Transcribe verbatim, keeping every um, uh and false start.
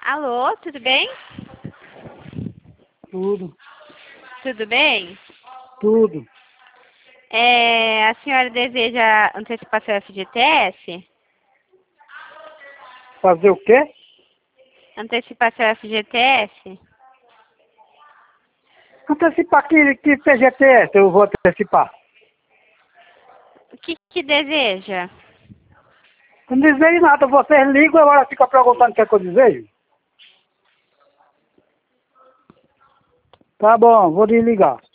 Alô, tudo bem? Tudo, Tudo bem? tudo. É, a senhora deseja antecipar seu F G T S? Fazer o quê? Antecipar seu F G T S? Antecipar que, que P G T S eu vou antecipar. O que que deseja? Não desejo nada, vocês ligam e agora fica perguntando o que é que eu desejo. Tá bom, vou desligar.